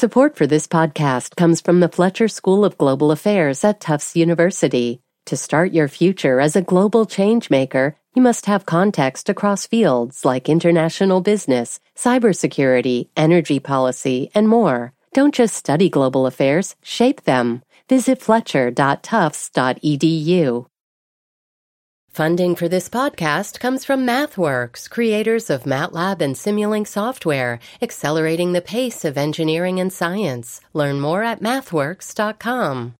Support for this podcast comes from the Fletcher School of Global Affairs at Tufts University. To start your future as a global changemaker, you must have context across fields like international business, cybersecurity, energy policy, and more. Don't just study global affairs, shape them. Visit fletcher.tufts.edu. Funding for this podcast comes from MathWorks, creators of MATLAB and Simulink software, accelerating the pace of engineering and science. Learn more at mathworks.com.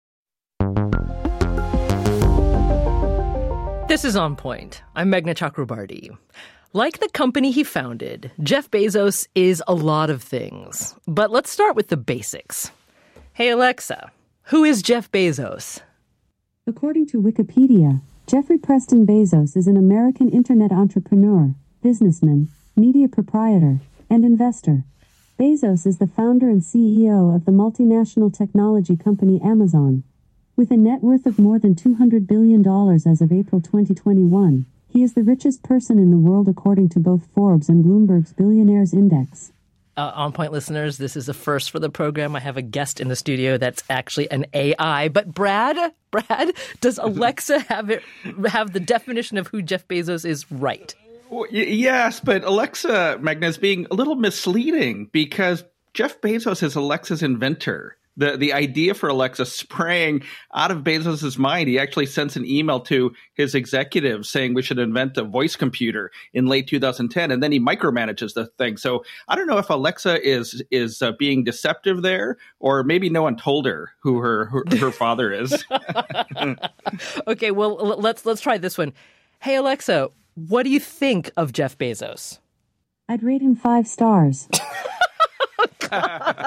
This is On Point. I'm Meghna Chakrabarti. Like the company he founded, Jeff Bezos is a lot of things. But let's start with the basics. Hey, Alexa, who is Jeff Bezos? According to Wikipedia, Jeffrey Preston Bezos is an American internet entrepreneur, businessman, media proprietor, and investor. Bezos is the founder and CEO of the multinational technology company Amazon. With a net worth of more than $200 billion as of April 2021, he is the richest person in the world according to both Forbes and Bloomberg's Billionaires Index. On Point listeners, this is a first for the program. I have a guest in the studio that's actually an AI. But Brad, does Alexa have the definition of who Jeff Bezos is right? Well, yes, but Alexa, Meghna, is being a little misleading because Jeff Bezos is Alexa's inventor. The idea for Alexa sprang out of Bezos' mind. He actually sends an email to his executives saying we should invent a voice computer in late 2010, and then he micromanages the thing. So I don't know if Alexa is being deceptive there, or maybe no one told her who her father is. Okay, well, let's try this one. Hey, Alexa, what do you think of Jeff Bezos? I'd rate him 5 stars. Of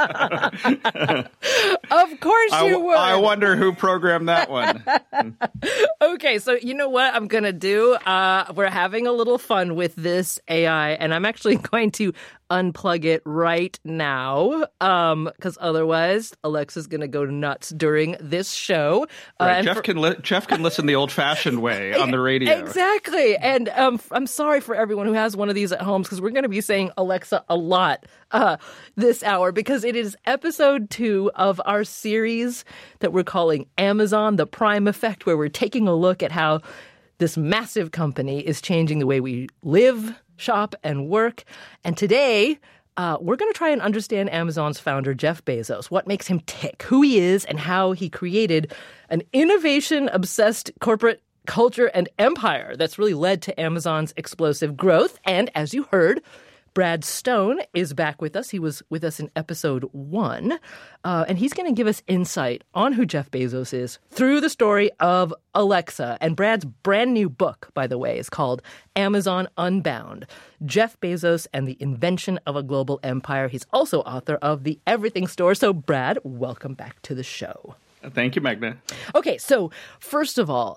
course you would. I wonder who programmed that one. Okay, so you know what I'm going to do? We're having a little fun with this AI, and I'm actually going to unplug it right now because otherwise Alexa's going to go nuts during this show. Right. Jeff can listen the old-fashioned way on the radio. Exactly. And I'm sorry for everyone who has one of these at home because we're going to be saying Alexa a lot this hour because it is episode 2 of our series that we're calling Amazon, the Prime Effect, where we're taking a look at how this massive company is changing the way we live, shop, and work. And today, we're going to try and understand Amazon's founder, Jeff Bezos, what makes him tick, who he is, and how he created an innovation-obsessed corporate culture and empire that's really led to Amazon's explosive growth. And as you heard, Brad Stone is back with us. He was with us in episode 1, and he's going to give us insight on who Jeff Bezos is through the story of Alexa. And Brad's brand new book, by the way, is called Amazon Unbound, Jeff Bezos and the Invention of a Global Empire. He's also author of The Everything Store. So, Brad, welcome back to the show. Thank you, Meghna. Okay, so first of all,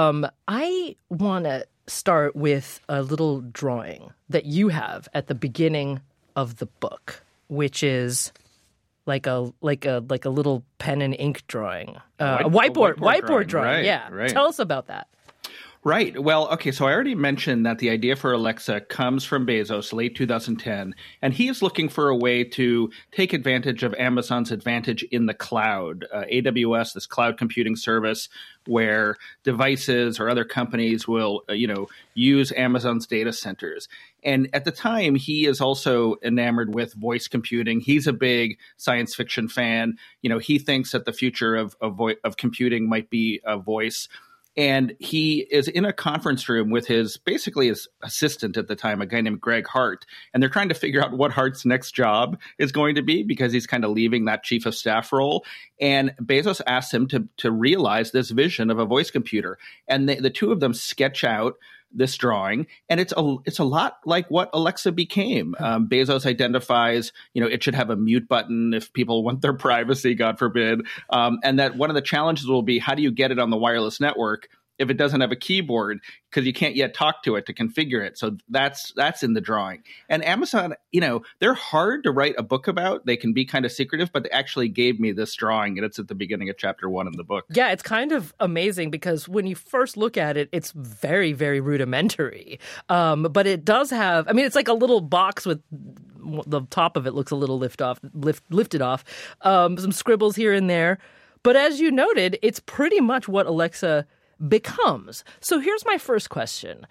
I want to start with a little drawing that you have at the beginning of the book, which is like a little pen and ink drawing, a whiteboard drawing. Right, yeah, right. Tell us about that. Right. Well, okay, so I already mentioned that the idea for Alexa comes from Bezos, late 2010, and he is looking for a way to take advantage of Amazon's advantage in the cloud. AWS, this cloud computing service where devices or other companies will, use Amazon's data centers. And at the time, he is also enamored with voice computing. He's a big science fiction fan. He thinks that the future of computing might be a voice. And he is in a conference room with his assistant at the time, a guy named Greg Hart. And they're trying to figure out what Hart's next job is going to be because he's kind of leaving that chief of staff role. And Bezos asks him to realize this vision of a voice computer. And the two of them sketch out this drawing, and it's a lot like what Alexa became. Bezos identifies, it should have a mute button if people want their privacy, God forbid, and that one of the challenges will be how do you get it on the wireless network if it doesn't have a keyboard, because you can't yet talk to it to configure it. So that's in the drawing. And Amazon, they're hard to write a book about. They can be kind of secretive, but they actually gave me this drawing, and it's at the beginning of chapter 1 in the book. Yeah, it's kind of amazing because when you first look at it, it's very, very rudimentary. But it does have, it's like a little box with the top of it looks a little lifted off. Some scribbles here and there. But as you noted, it's pretty much what Alexa becomes. So here's my first question.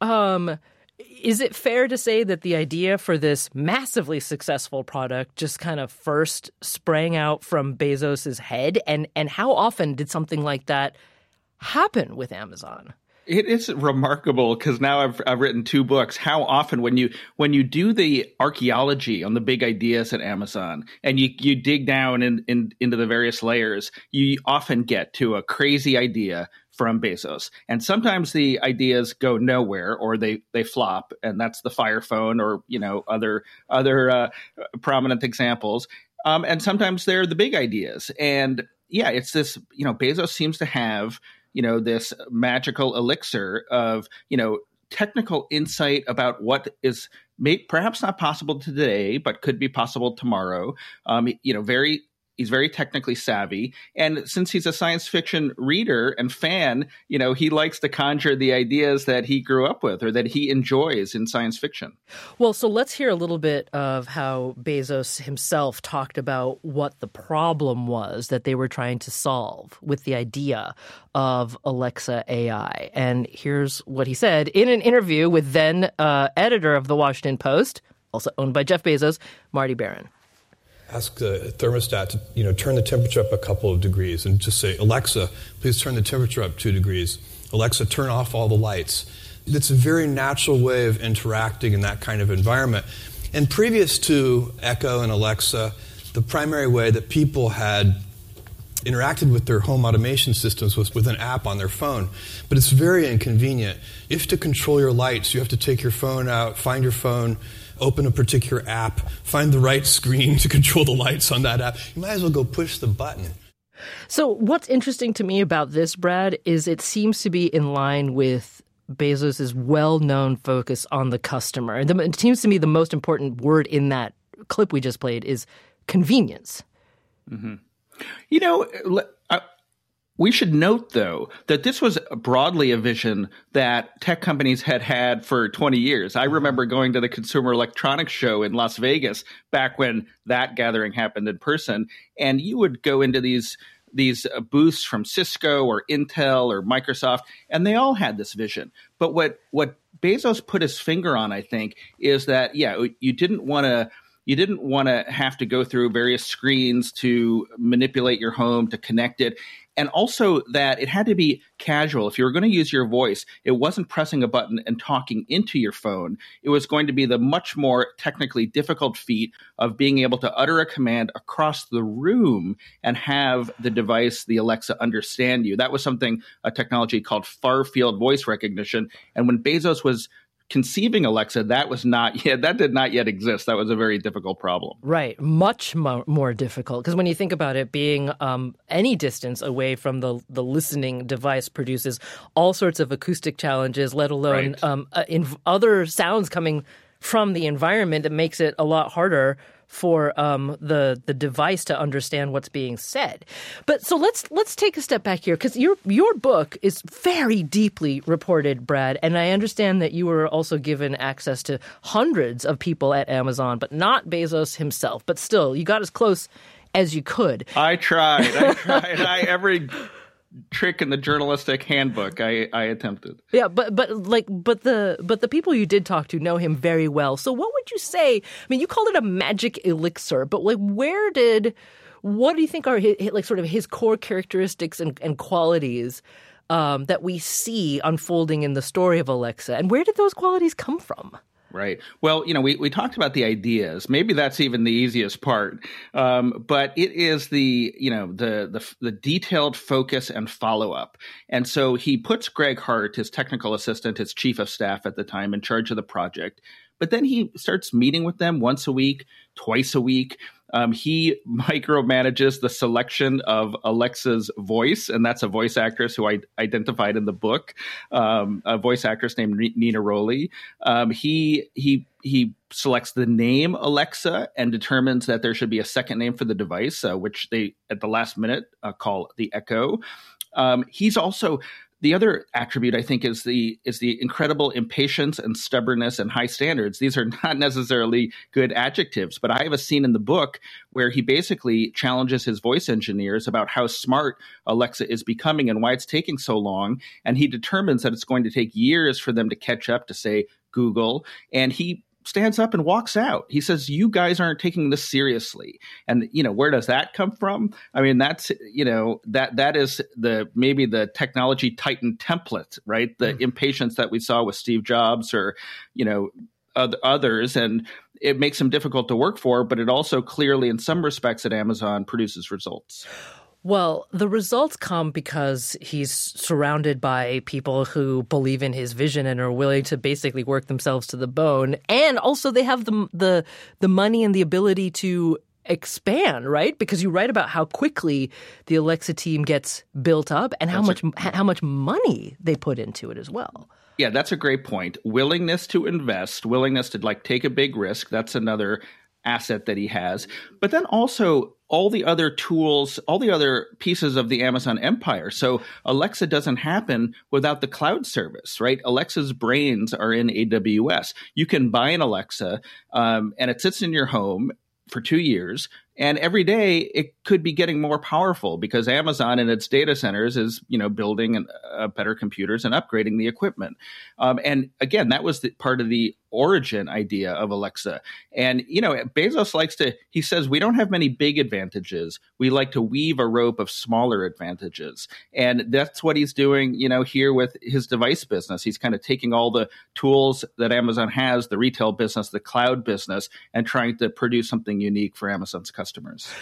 Is it fair to say that the idea for this massively successful product just kind of first sprang out from Bezos's head? And how often did something like that happen with Amazon? It is remarkable because now I've written 2 books. How often when you do the archaeology on the big ideas at Amazon and you dig down into the various layers, you often get to a crazy idea from Bezos. And sometimes the ideas go nowhere or they flop, and that's the Fire Phone or other prominent examples. And sometimes they're the big ideas. And yeah, it's this, Bezos seems to have this magical elixir of, technical insight about what is perhaps not possible today, but could be possible tomorrow. He's very technically savvy. And since he's a science fiction reader and fan, he likes to conjure the ideas that he grew up with or that he enjoys in science fiction. Well, so let's hear a little bit of how Bezos himself talked about what the problem was that they were trying to solve with the idea of Alexa AI. And here's what he said in an interview with then editor of the Washington Post, also owned by Jeff Bezos, Marty Baron. Ask the thermostat to, turn the temperature up a couple of degrees and just say, Alexa, please turn the temperature up 2 degrees. Alexa, turn off all the lights. It's a very natural way of interacting in that kind of environment. And previous to Echo and Alexa, the primary way that people had interacted with their home automation systems was with an app on their phone. But it's very inconvenient. If to control your lights, you have to take your phone out, find your phone, open a particular app, find the right screen to control the lights on that app. You might as well go push the button. So what's interesting to me about this, Brad, is it seems to be in line with Bezos' well-known focus on the customer. It seems to me the most important word in that clip we just played is convenience. Mm-hmm. We should note, though, that this was broadly a vision that tech companies had for 20 years. I remember going to the Consumer Electronics Show in Las Vegas back when that gathering happened in person, and you would go into these booths from Cisco or Intel or Microsoft, and they all had this vision. But what Bezos put his finger on, I think, is that, you didn't want to have to go through various screens to manipulate your home, to connect it. And also that it had to be casual. If you were going to use your voice, it wasn't pressing a button and talking into your phone. It was going to be the much more technically difficult feat of being able to utter a command across the room and have the device, the Alexa, understand you. That was a technology called far field voice recognition. And when Bezos was conceiving Alexa, that did not yet exist. That was a very difficult problem. Right. Much more difficult. Because when you think about it, being any distance away from the listening device produces all sorts of acoustic challenges, let alone in other sounds coming from the environment. It makes it a lot harder for the device to understand what's being said. But so let's take a step back here, because your book is very deeply reported, Brad, and I understand that you were also given access to hundreds of people at Amazon, but not Bezos himself. But still, you got as close as you could. I tried. Every trick in the journalistic handbook I attempted. Yeah, but the people you did talk to know him very well. So what would you say? I mean, you called it a magic elixir, but what do you think are his core characteristics and qualities that we see unfolding in the story of Alexa, and where did those qualities come from? Right. Well, we talked about the ideas. Maybe that's even the easiest part. But it is the detailed focus and follow up. And so he puts Greg Hart, his technical assistant, his chief of staff at the time, in charge of the project. But then he starts meeting with them once a week, twice a week. He micromanages the selection of Alexa's voice, and that's a voice actress who I identified in the book, a voice actress named Nina Rowley. He selects the name Alexa and determines that there should be a second name for the device, which they, at the last minute, call the Echo. He's also The other attribute, I think, is the incredible impatience and stubbornness and high standards. These are not necessarily good adjectives, but I have a scene in the book where he basically challenges his voice engineers about how smart Alexa is becoming and why it's taking so long. And he determines that it's going to take years for them to catch up to, say, Google. And he stands up and walks out. He says, you guys aren't taking this seriously. And, where does that come from? I mean, that's, that is maybe the technology titan template, right? The impatience that we saw with Steve Jobs or, others. And it makes them difficult to work for, but it also clearly, in some respects at Amazon, produces results. Well, the results come because he's surrounded by people who believe in his vision and are willing to basically work themselves to the bone. And also they have the money and the ability to expand, right? Because you write about how quickly the Alexa team gets built up and how much money they put into it as well. Yeah, that's a great point. Willingness to invest, willingness to take a big risk. That's another asset that he has. But then also all the other tools, all the other pieces of the Amazon empire. So Alexa doesn't happen without the cloud service, right? Alexa's brains are in AWS. You can buy an Alexa and it sits in your home for 2 years. And every day it could be getting more powerful because Amazon in its data centers is, building better computers and upgrading the equipment. And again, that was part of the origin idea of Alexa. And, Bezos he says, we don't have many big advantages. We like to weave a rope of smaller advantages. And that's what he's doing, here with his device business. He's kind of taking all the tools that Amazon has, the retail business, the cloud business, and trying to produce something unique for Amazon's customers.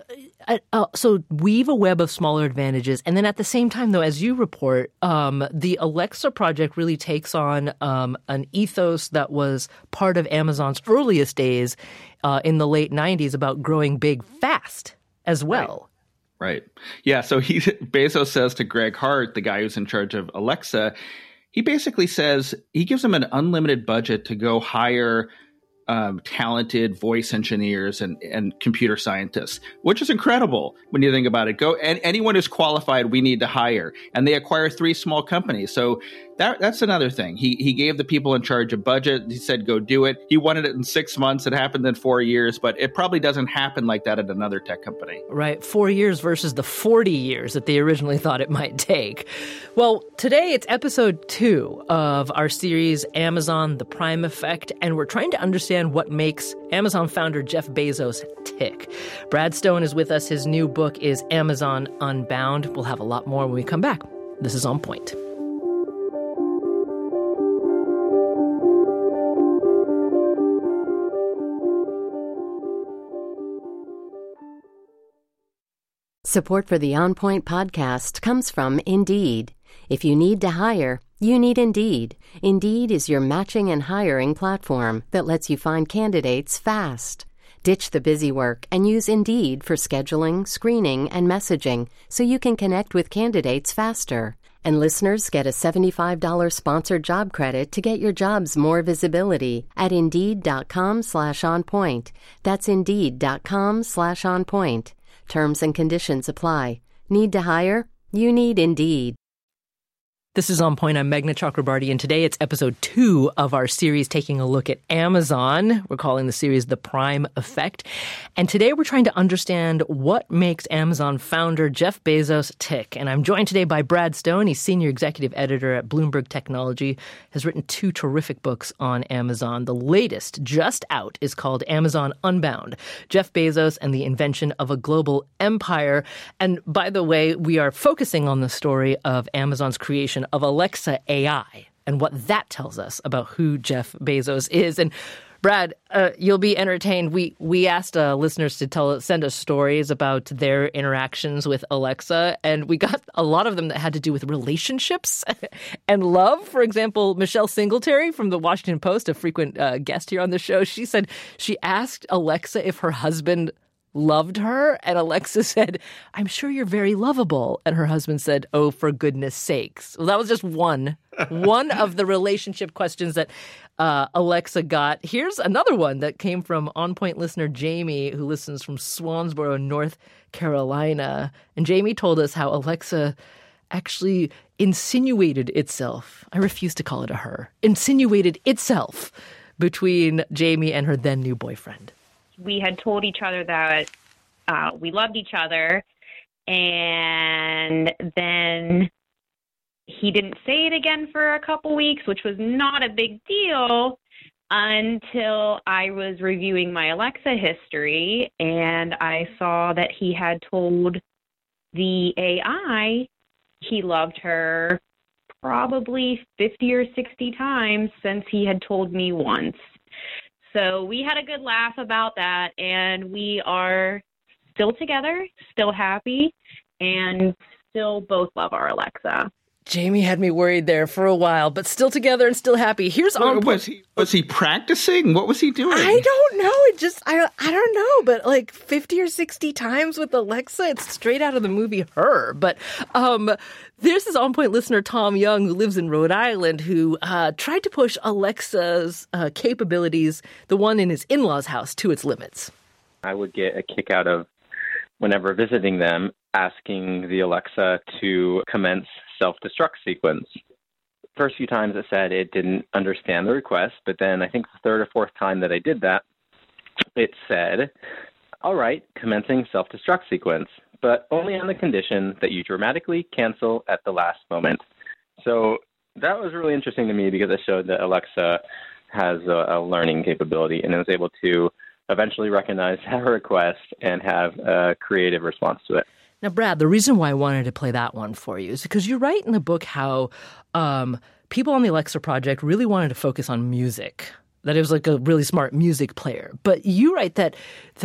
So weave a web of smaller advantages. And then at the same time, though, as you report, the Alexa project really takes on an ethos that was part of Amazon's earliest days in the late 90s about growing big fast as well. Right. Yeah. So Bezos says to Greg Hart, the guy who's in charge of Alexa, he basically says he gives him an unlimited budget to go hire talented voice engineers and computer scientists, which is incredible when you think about it. And anyone who's qualified, we need to hire. And they acquire 3 small companies. So that's another thing. He gave the people in charge a budget. He said, go do it. He wanted it in 6 months. It happened in 4 years, but it probably doesn't happen like that at another tech company. Right. 4 years versus the 40 years that they originally thought it might take. Well, today it's episode 2 of our series, Amazon, The Prime Effect, and we're trying to understand what makes Amazon founder Jeff Bezos tick. Brad Stone is with us. His new book is Amazon Unbound. We'll have a lot more when we come back. This is On Point. Support for the On Point podcast comes from Indeed. If you need to hire, you need Indeed. Indeed is your matching and hiring platform that lets you find candidates fast. Ditch the busy work and use Indeed for scheduling, screening, and messaging so you can connect with candidates faster. And listeners get a $75 sponsored job credit to get your jobs more visibility at Indeed.com/onpoint. That's Indeed.com/onpoint. Terms and conditions apply. Need to hire? You need Indeed. This is On Point. I'm Meghna Chakrabarty, and today it's episode 2 of our series taking a look at Amazon. We're calling the series The Prime Effect. And today we're trying to understand what makes Amazon founder Jeff Bezos tick. And I'm joined today by Brad Stone. He's senior executive editor at Bloomberg Technology, has written 2 terrific books on Amazon. The latest, just out, is called Amazon Unbound, Jeff Bezos and the Invention of a Global Empire. And by the way, we are focusing on the story of Amazon's creation of Alexa AI and what that tells us about who Jeff Bezos is. And Brad, you'll be entertained. We asked listeners to send us stories about their interactions with Alexa, and we got a lot of them that had to do with relationships and love. For example, Michelle Singletary from the Washington Post, a frequent guest here on the show, she said she asked Alexa if her husband loved her, and Alexa said, "I'm sure you're very lovable." And her husband said, "Oh, for goodness sakes." Well, that was just one of the relationship questions that Alexa got. Here's another one that came from On Point listener Jamie, who listens from Swansboro, North Carolina. And Jamie told us how Alexa actually insinuated itself. I refuse to call it a her. Insinuated itself between Jamie and her then new boyfriend. We had told each other that we loved each other, and then he didn't say it again for a couple weeks, which was not a big deal until I was reviewing my Alexa history, and I saw that he had told the AI he loved her probably 50 or 60 times since he had told me once. So we had a good laugh about that, and we are still together, still happy, and still both love our Alexa. Jamie had me worried there for a while, but still together and still happy. Here's on. Was he practicing? What was he doing? I don't know. I don't know, but like 50 or 60 times with Alexa, it's straight out of the movie Her. But there's this On Point listener, Tom Young, who lives in Rhode Island, who tried to push Alexa's capabilities, the one in his in-laws' house, to its limits. I would get a kick out of, whenever visiting them, asking the Alexa to commence self-destruct sequence. First few times it said it didn't understand the request, but then I think the third or fourth time that I did that, it said, all right, commencing self-destruct sequence, but only on the condition that you dramatically cancel at the last moment. So that was really interesting to me because it showed that Alexa has a learning capability and is able to eventually recognize her request and have a creative response to it. Now, Brad, the reason why I wanted to play that one for you is because you write in the book how people on the Alexa project really wanted to focus on music, that it was like a really smart music player. But you write that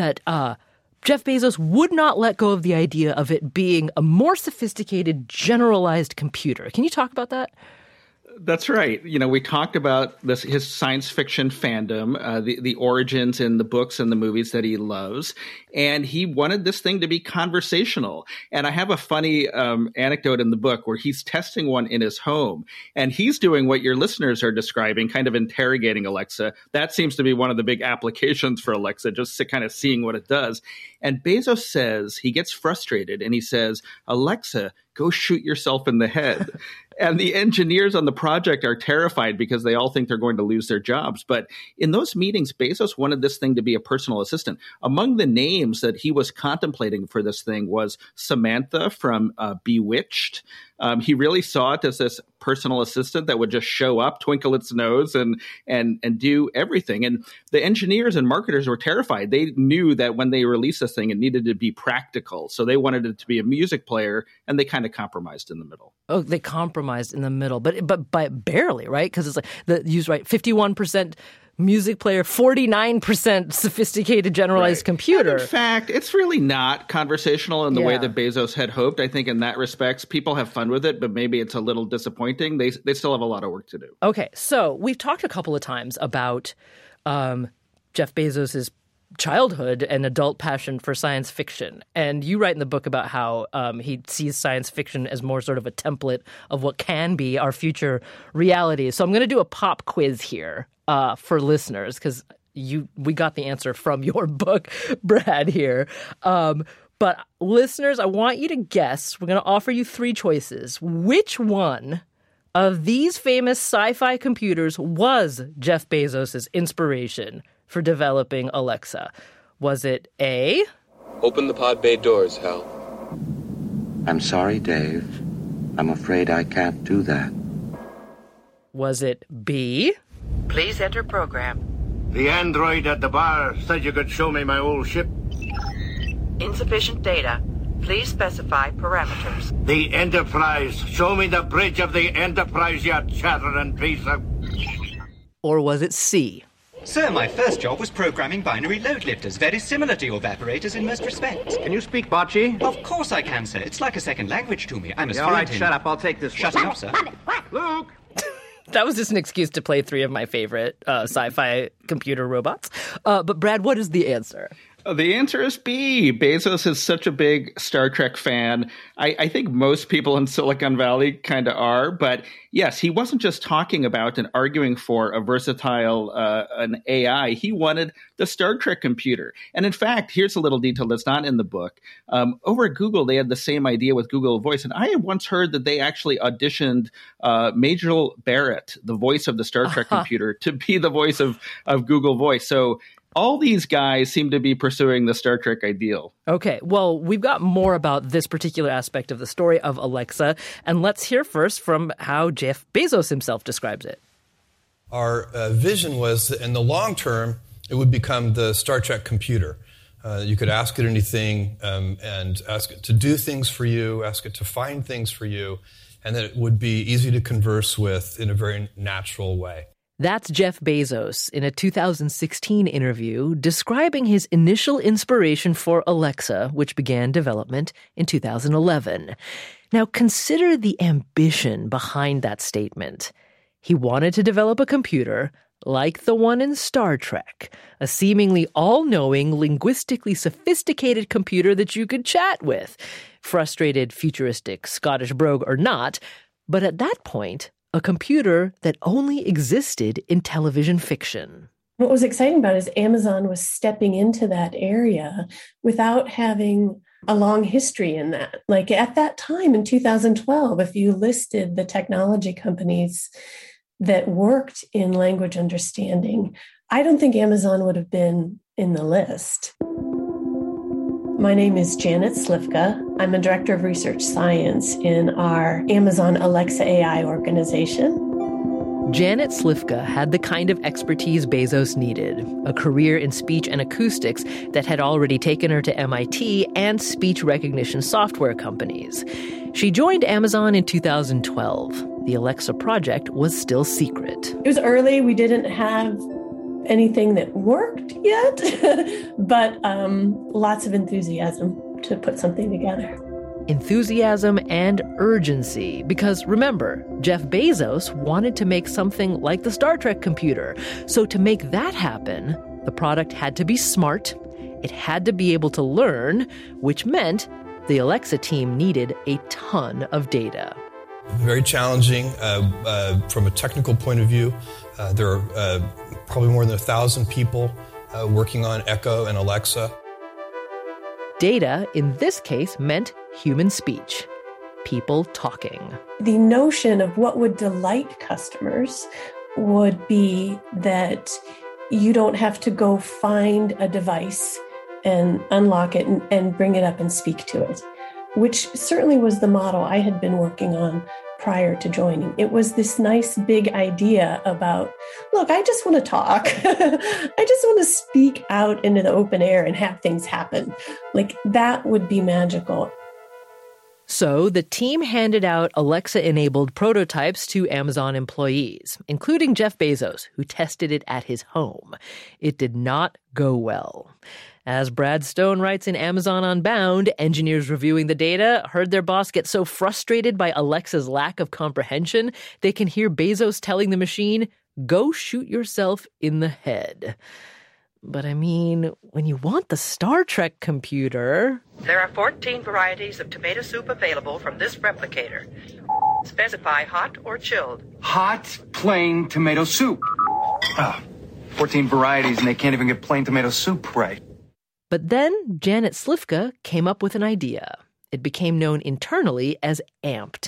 Jeff Bezos would not let go of the idea of it being a more sophisticated, generalized computer. Can you talk about that? That's right. You know, we talked about his science fiction fandom, the origins in the books and the movies that he loves. And he wanted this thing to be conversational. And I have a funny anecdote in the book where he's testing one in his home. And he's doing what your listeners are describing, kind of interrogating Alexa. That seems to be one of the big applications for Alexa, just kind of seeing what it does. And Bezos says, he gets frustrated and he says, Alexa, go shoot yourself in the head. And the engineers on the project are terrified because they all think they're going to lose their jobs. But in those meetings, Bezos wanted this thing to be a personal assistant. Among the names that he was contemplating for this thing was Samantha from Bewitched. He really saw it as this personal assistant that would just show up, twinkle its nose, and do everything. And the engineers and marketers were terrified. They knew that when they released this thing, it needed to be practical. So they wanted it to be a music player, and they kind of compromised in the middle. Oh, they compromised in the middle, but barely, right? Because it's like you right, 51% music player, 49% sophisticated generalized computer. And in fact, it's really not conversational in the way that Bezos had hoped. I think in that respects, people have fun with it, but maybe it's a little disappointing. They still have a lot of work to do. Okay, so we've talked a couple of times about Jeff Bezos's childhood and adult passion for science fiction. And you write in the book about how he sees science fiction as more sort of a template of what can be our future reality. So I'm going to do a pop quiz here for listeners because we got the answer from your book, Brad, here. But listeners, I want you to guess. We're going to offer you 3 choices. Which one of these famous sci-fi computers was Jeff Bezos' inspiration for developing Alexa? Was it A? Open the pod bay doors, Hal. I'm sorry, Dave. I'm afraid I can't do that. Was it B? Please enter program. The android at the bar said you could show me my old ship. Insufficient data. Please specify parameters. The Enterprise. Show me the bridge of the Enterprise, you chattering piece of... Or was it C? Sir, my first job was programming binary load lifters, very similar to your evaporators in most respects. Can you speak Bocce? Of course I can, sir. It's like a second language to me. I'm as all right, shut up. I'll take this one. Shut up, sir. Luke! That was just an excuse to play 3 of my favorite sci-fi computer robots. But Brad, what is the answer? The answer is B. Bezos is such a big Star Trek fan. I think most people in Silicon Valley kind of are. But yes, he wasn't just talking about and arguing for a versatile an AI. He wanted the Star Trek computer. And in fact, here's a little detail that's not in the book. Over at Google, they had the same idea with Google Voice. And I had once heard that they actually auditioned Majel Barrett, the voice of the Star Trek computer, to be the voice of Google Voice. So all these guys seem to be pursuing the Star Trek ideal. Okay, well, we've got more about this particular aspect of the story of Alexa, and let's hear first from how Jeff Bezos himself describes it. Our vision was that in the long term, it would become the Star Trek computer. You could ask it anything and ask it to do things for you, ask it to find things for you, and that it would be easy to converse with in a very natural way. That's Jeff Bezos in a 2016 interview describing his initial inspiration for Alexa, which began development in 2011. Now, consider the ambition behind that statement. He wanted to develop a computer like the one in Star Trek, a seemingly all-knowing, linguistically sophisticated computer that you could chat with, frustrated, futuristic, Scottish brogue or not, but at that point, a computer that only existed in television fiction. What was exciting about it is Amazon was stepping into that area without having a long history in that. Like at that time in 2012, if you listed the technology companies that worked in language understanding, I don't think Amazon would have been in the list. My name is Janet Slifka. I'm a director of research science in our Amazon Alexa AI organization. Janet Slifka had the kind of expertise Bezos needed, a career in speech and acoustics that had already taken her to MIT and speech recognition software companies. She joined Amazon in 2012. The Alexa project was still secret. It was early. We didn't have anything that worked yet, but lots of enthusiasm to put something together. Enthusiasm and urgency, because remember, Jeff Bezos wanted to make something like the Star Trek computer. So to make that happen, the product had to be smart, it had to be able to learn, which meant the Alexa team needed a ton of data. Very challenging from a technical point of view. There are probably more than 1,000 people working on Echo and Alexa. Data, in this case, meant human speech, people talking. The notion of what would delight customers would be that you don't have to go find a device and unlock it and bring it up and speak to it, which certainly was the model I had been working on prior to joining. It was this nice big idea about, look, I just want to talk. I just want to speak out into the open air and have things happen. Like that would be magical. So the team handed out Alexa-enabled prototypes to Amazon employees, including Jeff Bezos, who tested it at his home. It did not go well. As Brad Stone writes in Amazon Unbound, engineers reviewing the data heard their boss get so frustrated by Alexa's lack of comprehension, they can hear Bezos telling the machine, "Go shoot yourself in the head." But I mean, when you want the Star Trek computer... There are 14 varieties of tomato soup available from this replicator. Specify hot or chilled. Hot, plain tomato soup. 14 varieties, and they can't even get plain tomato soup right. But then Janet Slifka came up with an idea. It became known internally as AMPed.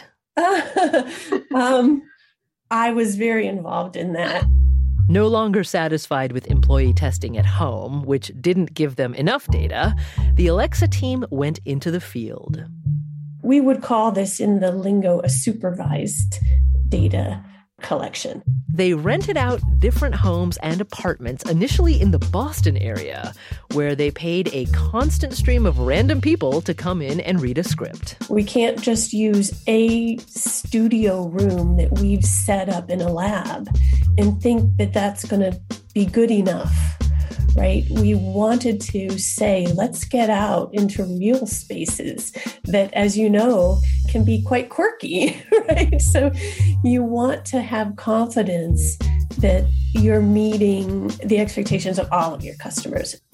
I was very involved in that. No longer satisfied with employee testing at home, which didn't give them enough data, the Alexa team went into the field. We would call this in the lingo a supervised data collection. They rented out different homes and apartments, initially in the Boston area, where they paid a constant stream of random people to come in and read a script. We can't just use a studio room that we've set up in a lab and think that that's going to be good enough, right? We wanted to say, let's get out into real spaces that, as you know, can be quite quirky, right? So you want to have confidence that you're meeting the expectations of all of your customers.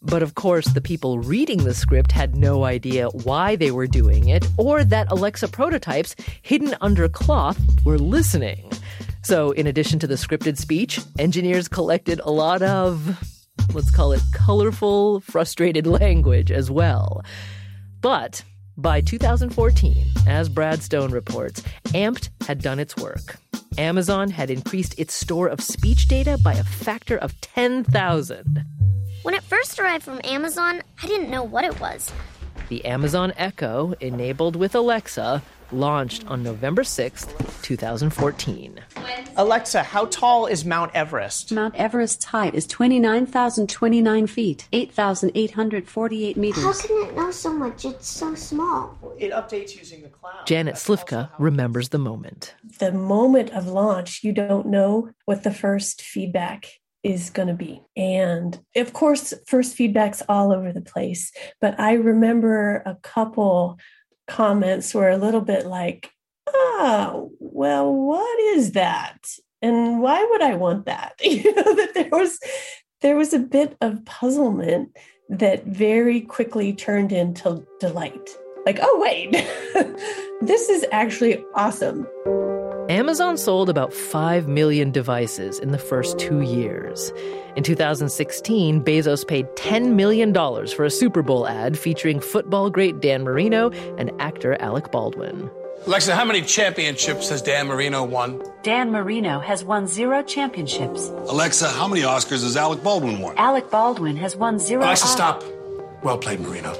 But of course, the people reading the script had no idea why they were doing it, or that Alexa prototypes hidden under cloth were listening. So in addition to the scripted speech, engineers collected a lot of, let's call it colorful, frustrated language as well. But by 2014, as Brad Stone reports, AMPT had done its work. Amazon had increased its store of speech data by a factor of 10,000. When it first arrived from Amazon, I didn't know what it was. The Amazon Echo, enabled with Alexa, launched on November 6th, 2014. Alexa, how tall is Mount Everest? Mount Everest's height is 29,029 feet, 8,848 meters. How can it know so much? It's so small. It updates using the cloud. Janet Slifka remembers the moment. The moment of launch, you don't know what the first feedback is going to be. And of course, first feedback's all over the place. But I remember a couple comments were a little bit like, well, what is that? And why would I want that? That there was a bit of puzzlement that very quickly turned into delight. Like, oh, wait, this is actually awesome. Amazon sold about 5 million devices in the first 2 years. In 2016, Bezos paid $10 million for a Super Bowl ad featuring football great Dan Marino and actor Alec Baldwin. Alexa, how many championships has Dan Marino won? Dan Marino has won 0 championships. Alexa, how many Oscars has Alec Baldwin won? Alec Baldwin has won 0. Alexa, stop. Well played, Marino.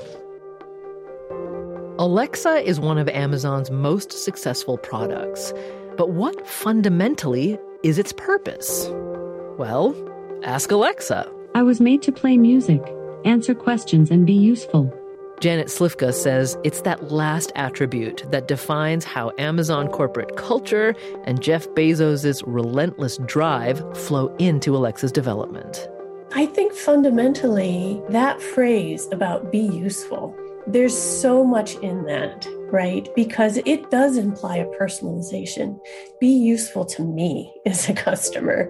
Alexa is one of Amazon's most successful products. But what fundamentally is its purpose? Well, ask Alexa. I was made to play music, answer questions, and be useful. Janet Slifka says it's that last attribute that defines how Amazon corporate culture and Jeff Bezos' relentless drive flow into Alexa's development. I think fundamentally that phrase about be useful, there's so much in that, right? Because it does imply a personalization. Be useful to me as a customer.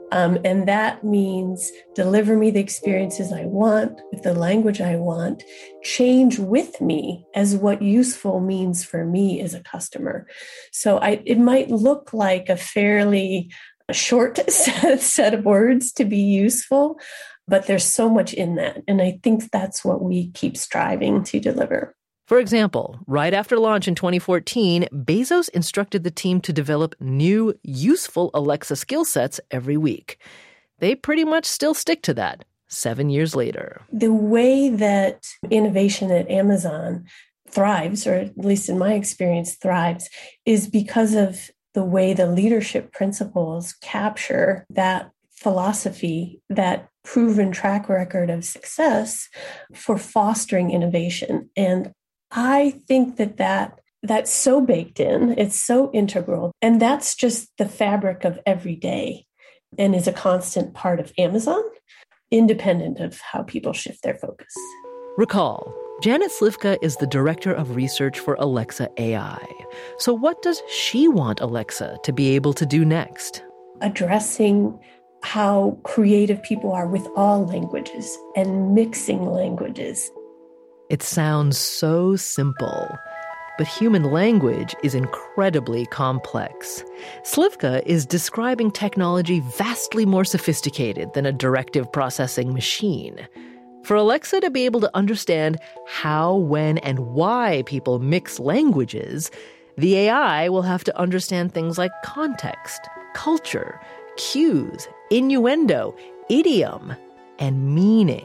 And that means deliver me the experiences I want with the language I want, change with me as what useful means for me as a customer. So it might look like a fairly short set of words to be useful, but there's so much in that. And I think that's what we keep striving to deliver. For example, right after launch in 2014, Bezos instructed the team to develop new, useful Alexa skill sets every week. They pretty much still stick to that 7 years later. The way that innovation at Amazon thrives, or at least in my experience thrives, is because of the way the leadership principles capture that philosophy, that proven track record of success for fostering innovation. And I think that's so baked in, it's so integral, and that's just the fabric of every day and is a constant part of Amazon, independent of how people shift their focus. Recall, Janet Slifka is the director of research for Alexa AI. So what does she want Alexa to be able to do next? Addressing how creative people are with all languages and mixing languages. It sounds so simple, but human language is incredibly complex. Slifka is describing technology vastly more sophisticated than a directive processing machine. For Alexa to be able to understand how, when, and why people mix languages, the AI will have to understand things like context, culture, cues, innuendo, idiom, and meaning.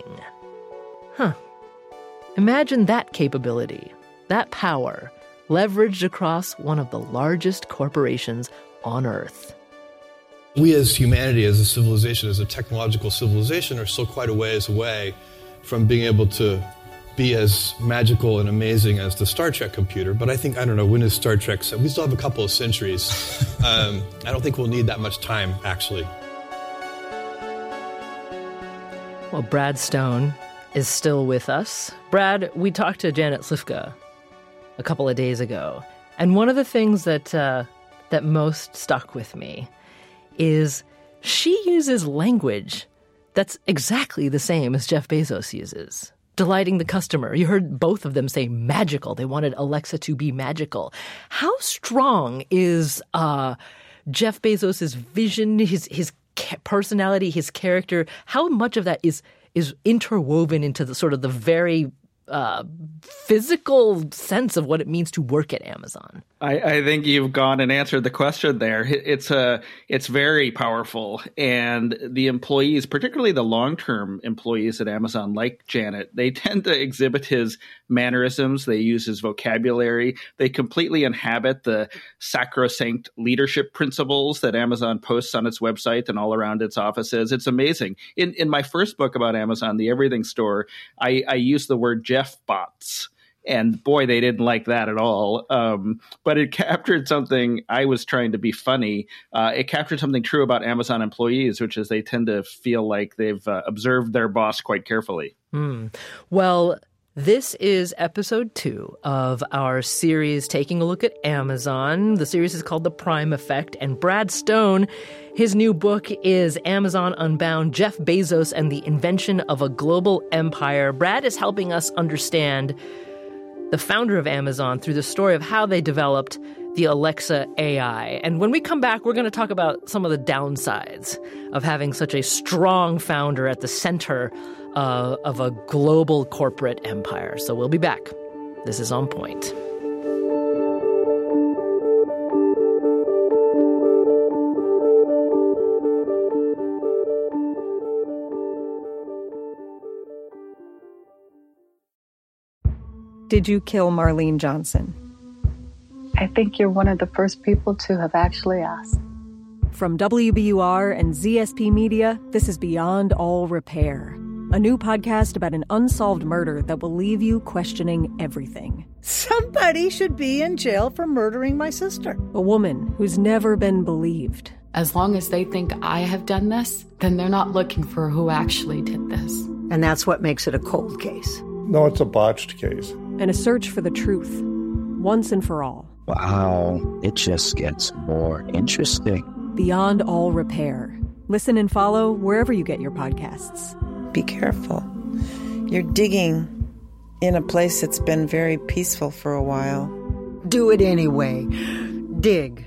Imagine that capability, that power, leveraged across one of the largest corporations on Earth. We as humanity, as a civilization, as a technological civilization, are still quite a ways away from being able to be as magical and amazing as the Star Trek computer. But I think, when is Star Trek set? We still have a couple of centuries. I don't think we'll need that much time, actually. Well, Brad Stone is still with us. Brad, we talked to Janet Slifka a couple of days ago, and one of the things that most stuck with me is she uses language That's exactly the same as Jeff Bezos uses. Delighting the customer. You heard both of them say magical. They wanted Alexa to be magical. How strong is Jeff Bezos' vision, his personality, his character? How much of that is interwoven into the sort of the very physical sense of what it means to work at Amazon? I think you've gone and answered the question there. It's very powerful. And the employees, particularly the long-term employees at Amazon, like Janet, they tend to exhibit his mannerisms. They use his vocabulary. They completely inhabit the sacrosanct leadership principles that Amazon posts on its website and all around its offices. It's amazing. In my first book about Amazon, The Everything Store, I used the word Jeff bots. And boy, they didn't like that at all. But it captured something. I was trying to be funny. It captured something true about Amazon employees, which is they tend to feel like they've observed their boss quite carefully. Well, this is episode 2 of our series taking a look at Amazon. The series is called The Prime Effect. And Brad Stone, his new book is Amazon Unbound, Jeff Bezos and the Invention of a Global Empire. Brad is helping us understand the founder of Amazon through the story of how they developed the Alexa AI. And when we come back, we're going to talk about some of the downsides of having such a strong founder at the center of a global corporate empire. So we'll be back. This is On Point. Did you kill Marlene Johnson? I think you're one of the first people to have actually asked. From WBUR and ZSP Media, this is Beyond All Repair, a new podcast about an unsolved murder that will leave you questioning everything. Somebody should be in jail for murdering my sister. A woman who's never been believed. As long as they think I have done this, then they're not looking for who actually did this. And that's what makes it a cold case. No, it's a botched case. And a search for the truth, once and for all. Wow, it just gets more interesting. Beyond All Repair. Listen and follow wherever you get your podcasts. Be careful. You're digging in a place that's been very peaceful for a while. Do it anyway. Dig.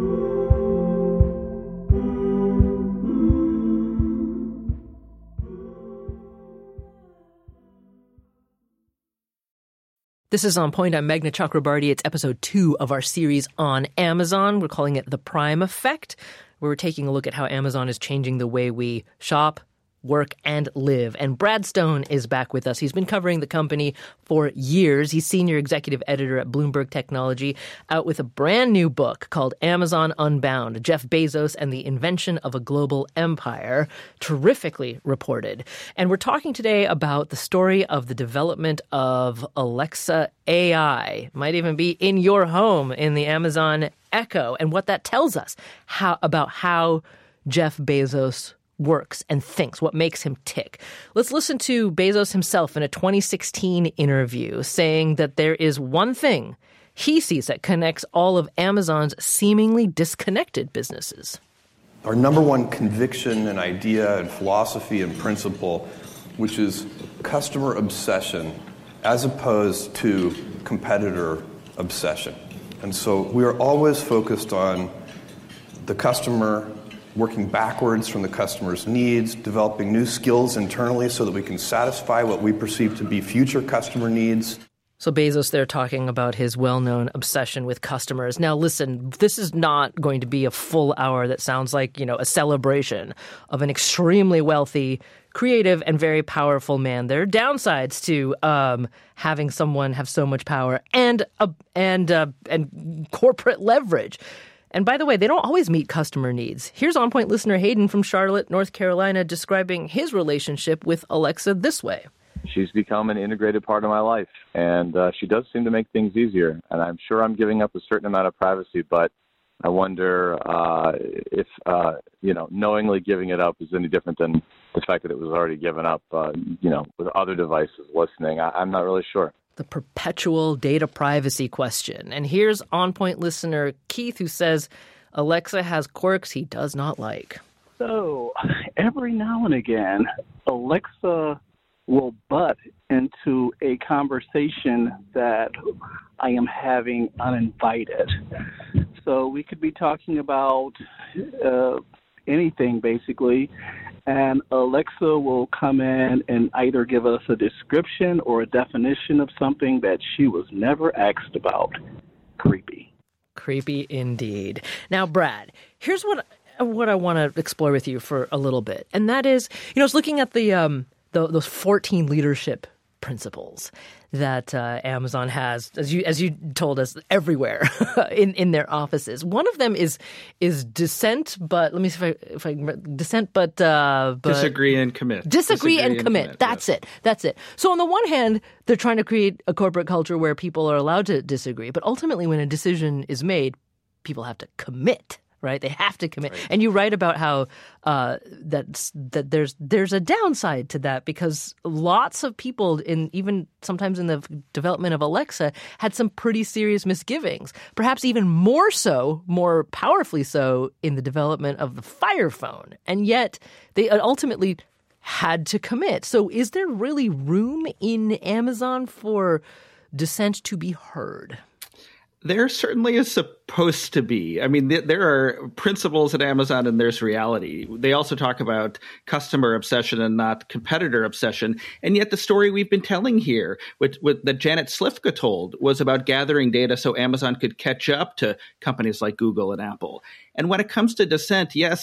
This is On Point. I'm Meghna Chakrabarty. It's episode 2 of our series on Amazon. We're calling it The Prime Effect, where we're taking a look at how Amazon is changing the way we shop, work, and live. And Brad Stone is back with us. He's been covering the company for years. He's senior executive editor at Bloomberg Technology, out with a brand new book called Amazon Unbound, Jeff Bezos and the Invention of a Global Empire, terrifically reported. And we're talking today about the story of the development of Alexa AI. Might even be in your home in the Amazon Echo, and what that tells us about how Jeff Bezos works and thinks, what makes him tick. Let's listen to Bezos himself in a 2016 interview saying that there is one thing he sees that connects all of Amazon's seemingly disconnected businesses. Our number one conviction and idea and philosophy and principle, which is customer obsession as opposed to competitor obsession. And so we are always focused on the customer, working backwards from the customer's needs, developing new skills internally so that we can satisfy what we perceive to be future customer needs. So Bezos there talking about his well-known obsession with customers. Now, listen, this is not going to be a full hour that sounds like, a celebration of an extremely wealthy, creative, and very powerful man. There are downsides to having someone have so much power and corporate leverage. And by the way, they don't always meet customer needs. Here's On Point listener Hayden from Charlotte, North Carolina, describing his relationship with Alexa this way. She's become an integrated part of my life, and she does seem to make things easier. And I'm sure I'm giving up a certain amount of privacy, but I wonder if, knowingly giving it up is any different than the fact that it was already given up, with other devices listening. I'm not really sure. The perpetual data privacy question. And here's On Point listener Keith, who says Alexa has quirks he does not like. So every now and again, Alexa will butt into a conversation that I am having uninvited. So we could be talking about anything, basically, and Alexa will come in and either give us a description or a definition of something that she was never asked about. Creepy. Creepy indeed. Now, Brad, here's what I want to explore with you for a little bit, and that is, I was looking at those 14 leadership principles that Amazon has, as you told us, everywhere in their offices. One of them is dissent, but let me see if I dissent, but disagree and commit. Disagree and commit. That's it. So on the one hand, they're trying to create a corporate culture where people are allowed to disagree, but ultimately, when a decision is made, people have to commit. Right, they have to commit, and you write about how that there's a downside to that, because lots of people, even sometimes in the development of Alexa, had some pretty serious misgivings. Perhaps even more powerfully so, in the development of the Fire Phone, and yet they ultimately had to commit. So, is there really room in Amazon for dissent to be heard? There certainly is supposed to be. I mean, there are principles at Amazon and there's reality. They also talk about customer obsession and not competitor obsession. And yet the story we've been telling here, that Janet Slifka told, was about gathering data so Amazon could catch up to companies like Google and Apple. And when it comes to dissent, yes,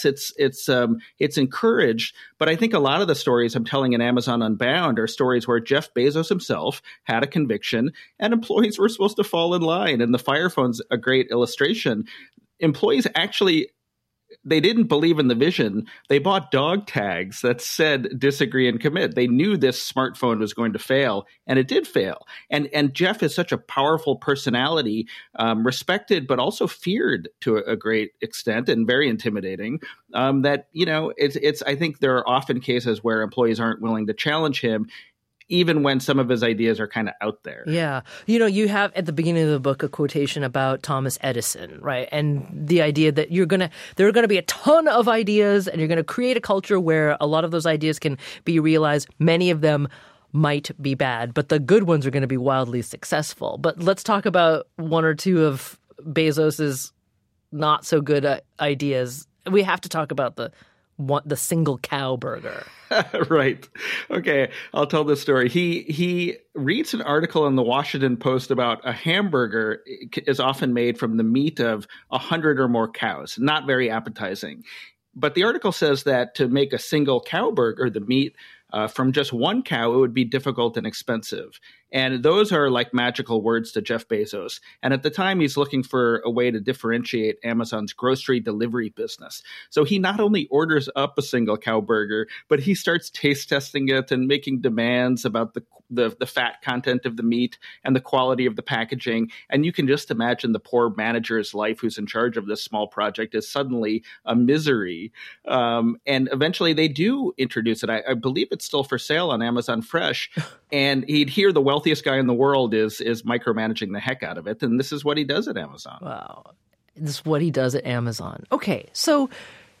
it's encouraged. But I think a lot of the stories I'm telling in Amazon Unbound are stories where Jeff Bezos himself had a conviction and employees were supposed to fall in line. And the Fire Phone's a great illustration. Employees actually, they didn't believe in the vision. They bought dog tags that said disagree and commit. They knew this smartphone was going to fail, and it did fail. And Jeff is such a powerful personality, respected but also feared to a great extent and very intimidating, that, it's I think there are often cases where employees aren't willing to challenge him, even when some of his ideas are kind of out there. Yeah. You have at the beginning of the book a quotation about Thomas Edison, right? And the idea that there are going to be a ton of ideas and you're going to create a culture where a lot of those ideas can be realized. Many of them might be bad, but the good ones are going to be wildly successful. But let's talk about one or two of Bezos's not so good ideas. We have to talk about the single cow burger. Right. Okay. I'll tell this story. He reads an article in the Washington Post about a hamburger is often made from the meat of 100 or more cows. Not very appetizing. But the article says that to make a single cow burger, the meat from just one cow, it would be difficult and expensive. And those are like magical words to Jeff Bezos. And at the time, he's looking for a way to differentiate Amazon's grocery delivery business. So he not only orders up a single cow burger, but he starts taste testing it and making demands about the fat content of the meat and the quality of the packaging. And you can just imagine the poor manager's life who's in charge of this small project is suddenly a misery. And eventually they do introduce it. I believe it's still for sale on Amazon Fresh. And he'd hear the wealthiest guy in the world is micromanaging the heck out of it. And this is what he does at Amazon. Wow. This is what he does at Amazon. Okay. So,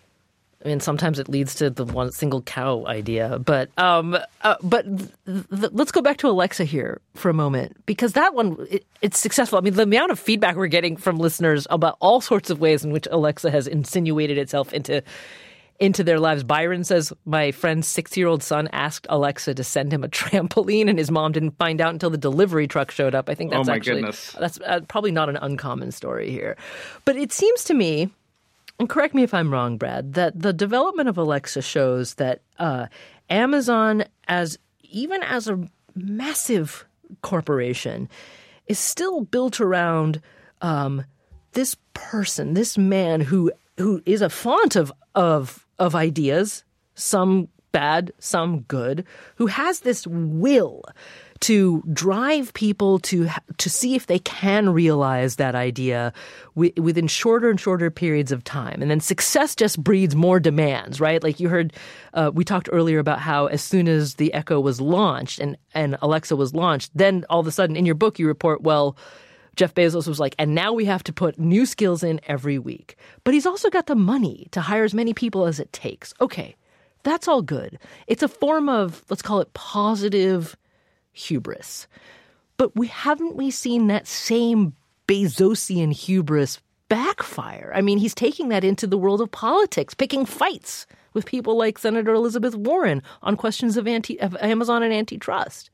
I mean, sometimes it leads to the one single cow idea. But let's go back to Alexa here for a moment, because that one, it's successful. I mean, the amount of feedback we're getting from listeners about all sorts of ways in which Alexa has insinuated itself into their lives. Byron says, my friend's 6-year-old son asked Alexa to send him a trampoline, and his mom didn't find out until the delivery truck showed up. I think that's that's probably not an uncommon story here. But it seems to me, and correct me if I'm wrong, Brad, that the development of Alexa shows that Amazon, as a massive corporation, is still built around this person, this man who is a font of ideas, some bad, some good, who has this will to drive people to see if they can realize that idea within shorter and shorter periods of time. And then success just breeds more demands, right? Like you heard, we talked earlier about how as soon as the Echo was launched and Alexa was launched, then all of a sudden in your book you report, well, Jeff Bezos was like, and now we have to put new skills in every week. But he's also got the money to hire as many people as it takes. Okay, that's all good. It's a form of, let's call it positive hubris. But haven't we seen that same Bezosian hubris backfire? I mean, he's taking that into the world of politics, picking fights with people like Senator Elizabeth Warren on questions of Amazon and antitrust.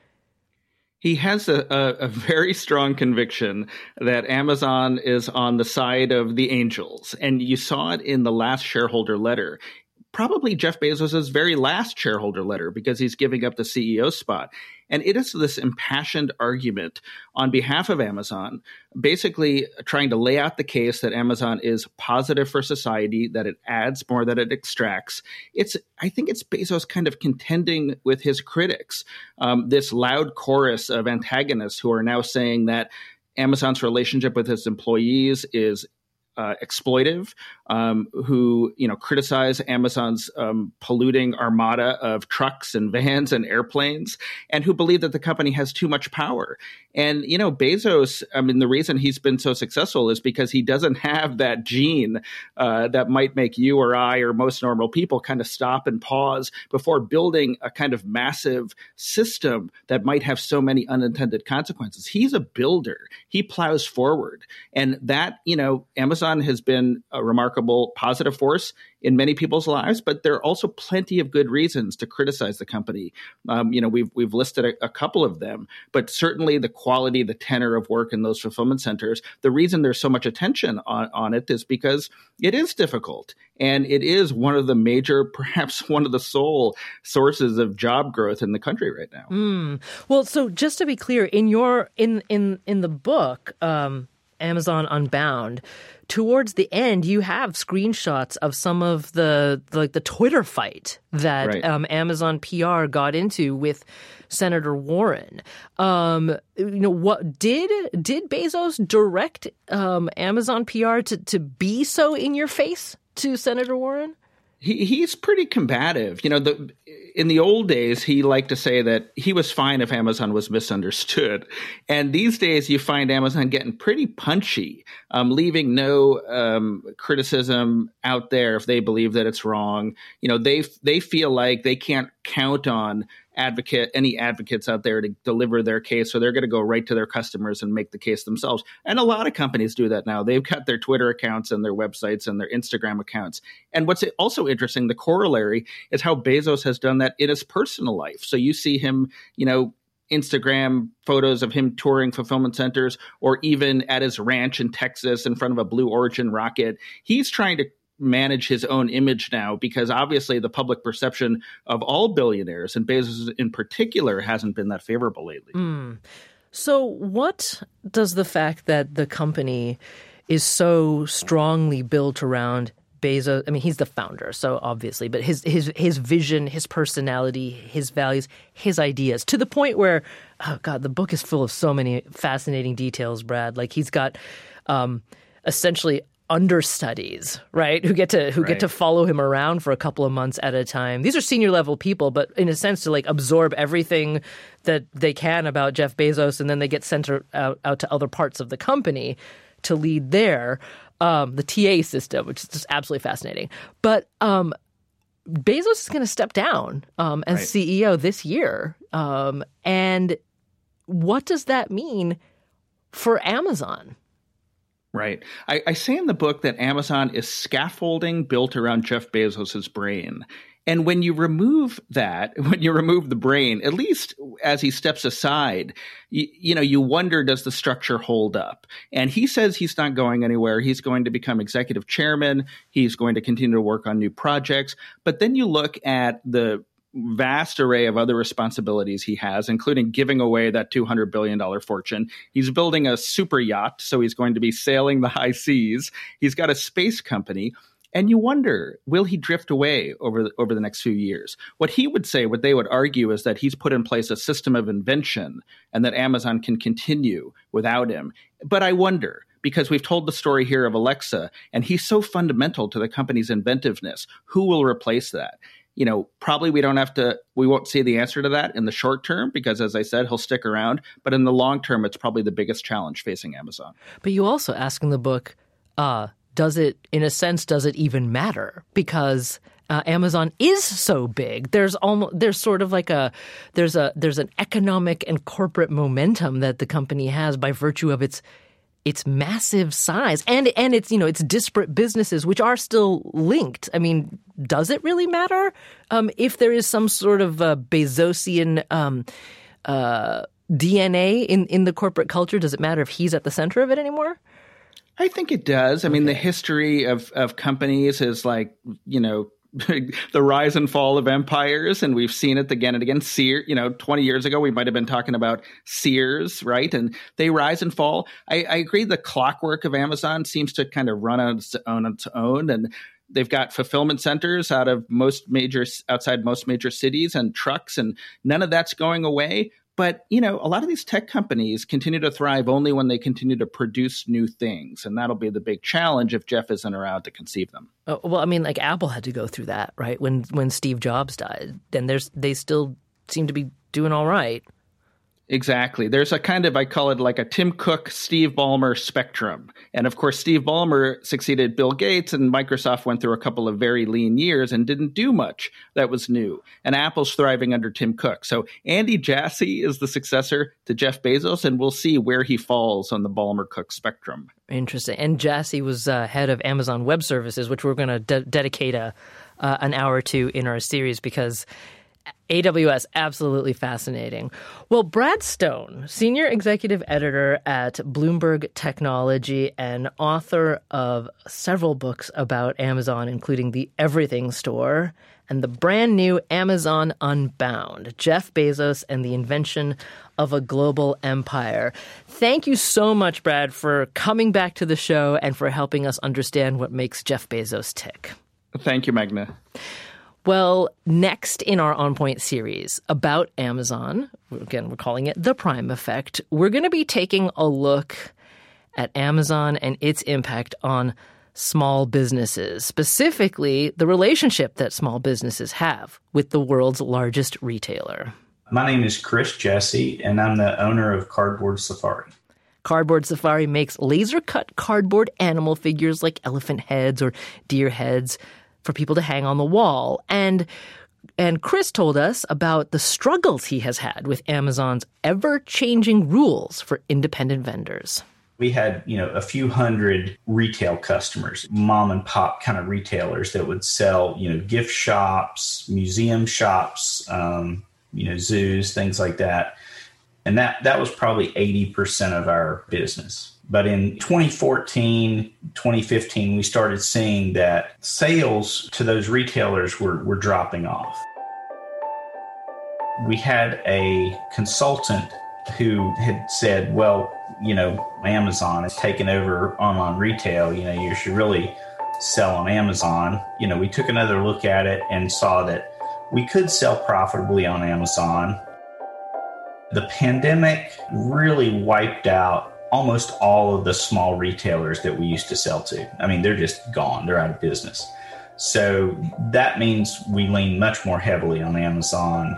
He has a very strong conviction that Amazon is on the side of the angels. And you saw it in the last shareholder letter. Probably Jeff Bezos' very last shareholder letter, because he's giving up the CEO spot. And it is this impassioned argument on behalf of Amazon, basically trying to lay out the case that Amazon is positive for society, that it adds more than it extracts. I think it's Bezos kind of contending with his critics, this loud chorus of antagonists who are now saying that Amazon's relationship with its employees is exploitive, who criticize Amazon's polluting armada of trucks and vans and airplanes, and who believe that the company has too much power. And Bezos, the reason he's been so successful is because he doesn't have that gene that might make you or I or most normal people kind of stop and pause before building a kind of massive system that might have so many unintended consequences. He's a builder. He plows forward, and that Amazon has been a remarkable positive force in many people's lives, but there are also plenty of good reasons to criticize the company. We've listed a couple of them, but certainly the quality, the tenor of work in those fulfillment centers, the reason there's so much attention on it is because it is difficult. And it is one of the major, perhaps one of the sole sources of job growth in the country right now. Well, so just to be clear, in the book, Amazon Unbound, towards the end, you have screenshots of some of the Twitter fight that Amazon PR got into with Senator Warren. What did Bezos direct Amazon PR to be so in your face to Senator Warren? He's pretty combative. In the old days, he liked to say that he was fine if Amazon was misunderstood. And these days, you find Amazon getting pretty punchy, leaving no criticism out there if they believe that it's wrong. They feel like they can't count on any advocates out there to deliver their case, so they're going to go right to their customers and make the case themselves. And a lot of companies do that now. They've got their Twitter accounts and their websites and their Instagram accounts. And what's also interesting, the corollary, is how Bezos has done that in his personal life. So you see him, Instagram photos of him touring fulfillment centers, or even at his ranch in Texas in front of a Blue Origin rocket. He's trying to manage his own image now, because obviously the public perception of all billionaires, and Bezos in particular, hasn't been that favorable lately. So what does the fact that the company is so strongly built around Bezos, he's the founder, so obviously, but his vision, his personality, his values, his ideas, to the point where, the book is full of so many fascinating details, Brad. Like, he's got essentially understudies, right? Who get to follow him around for a couple of months at a time. These are senior level people, but in a sense to absorb everything that they can about Jeff Bezos, and then they get sent out to other parts of the company to lead there. The TA system, which is just absolutely fascinating. But Bezos is going to step down as CEO this year. And what does that mean for Amazon? Right. I say in the book that Amazon is scaffolding built around Jeff Bezos' brain. And when you remove the brain, at least as he steps aside, you wonder, does the structure hold up? And he says he's not going anywhere. He's going to become executive chairman. He's going to continue to work on new projects. But then you look at the vast array of other responsibilities he has, including giving away that $200 billion fortune. He's building a super yacht, so he's going to be sailing the high seas. He's got a space company. And you wonder, will he drift away over the next few years? What they would argue, is that he's put in place a system of invention and that Amazon can continue without him. But I wonder, because we've told the story here of Alexa, and he's so fundamental to the company's inventiveness, who will replace that? probably we won't see the answer to that in the short term because, as I said, he'll stick around. But in the long term, it's probably the biggest challenge facing Amazon. But you also ask in the book, does it even matter? Because Amazon is so big. There's sort of like there's an economic and corporate momentum that the company has by virtue of its massive size and its its disparate businesses, which are still linked. I mean, does it really matter if there is some sort of Bezosian DNA in the corporate culture? Does it matter if he's at the center of it anymore? I think it does. I mean, the history of companies is like, the rise and fall of empires, and we've seen it again and again. Sears, 20 years ago, we might have been talking about Sears, right? And they rise and fall. I agree the clockwork of Amazon seems to kind of run on its own, and they've got fulfillment centers outside most major cities and trucks, and none of that's going away. But, a lot of these tech companies continue to thrive only when they continue to produce new things. And that'll be the big challenge if Jeff isn't around to conceive them. Well, I mean, like Apple had to go through that, right? When Steve Jobs died, then they still seem to be doing all right. Exactly. There's a kind of, I call it like a Tim Cook, Steve Ballmer spectrum. And of course, Steve Ballmer succeeded Bill Gates, and Microsoft went through a couple of very lean years and didn't do much that was new. And Apple's thriving under Tim Cook. So Andy Jassy is the successor to Jeff Bezos, and we'll see where he falls on the Ballmer-Cook spectrum. Interesting. And Jassy was head of Amazon Web Services, which we're going to dedicate an hour to in our series because AWS, absolutely fascinating. Well, Brad Stone, senior executive editor at Bloomberg Technology and author of several books about Amazon, including The Everything Store and the brand new Amazon Unbound, Jeff Bezos and the Invention of a Global Empire. Thank you so much, Brad, for coming back to the show and for helping us understand what makes Jeff Bezos tick. Thank you, Magna. Well, next in our On Point series about Amazon, again, we're calling it The Prime Effect, we're going to be taking a look at Amazon and its impact on small businesses, specifically the relationship that small businesses have with the world's largest retailer. My name is Chris Jesse, and I'm the owner of Cardboard Safari. Cardboard Safari makes laser-cut cardboard animal figures like elephant heads or deer heads for people to hang on the wall. And Chris told us about the struggles he has had with Amazon's ever-changing rules for independent vendors. We had, a few hundred retail customers, mom and pop kind of retailers that would sell, gift shops, museum shops, zoos, things like that. And that was probably 80% of our business. But in 2014, 2015, we started seeing that sales to those retailers were dropping off. We had a consultant who had said, well, Amazon has taken over online retail. You should really sell on Amazon. We took another look at it and saw that we could sell profitably on Amazon. The pandemic really wiped out almost all of the small retailers that we used to sell to. I mean, they're just gone. They're out of business. So that means we lean much more heavily on Amazon.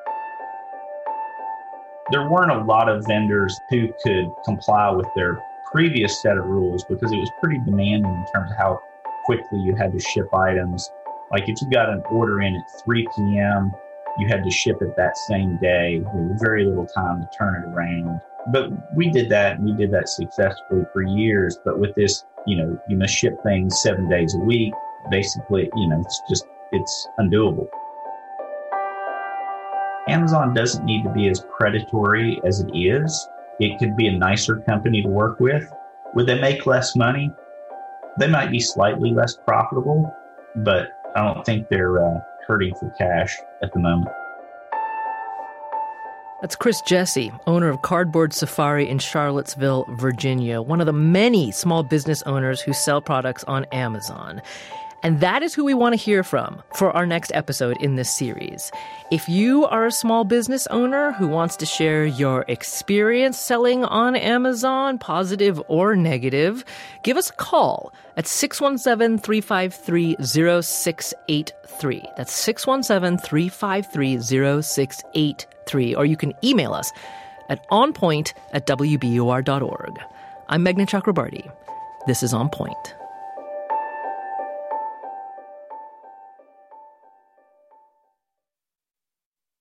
There weren't a lot of vendors who could comply with their previous set of rules because it was pretty demanding in terms of how quickly you had to ship items. Like if you got an order in at 3 p.m., you had to ship it that same day. There was very little time to turn it around. But we did that, and we did that successfully for years. But with this, you must ship things 7 days a week. Basically, it's undoable. Amazon doesn't need to be as predatory as it is. It could be a nicer company to work with. Would they make less money? They might be slightly less profitable, but I don't think they're hurting for cash at the moment. That's Chris Jesse, owner of Cardboard Safari in Charlottesville, Virginia, one of the many small business owners who sell products on Amazon. And that is who we want to hear from for our next episode in this series. If you are a small business owner who wants to share your experience selling on Amazon, positive or negative, give us a call at 617-353-0683. That's 617-353-0683. Or you can email us at onpoint@wbur.org. I'm Meghna Chakrabarty. This is On Point.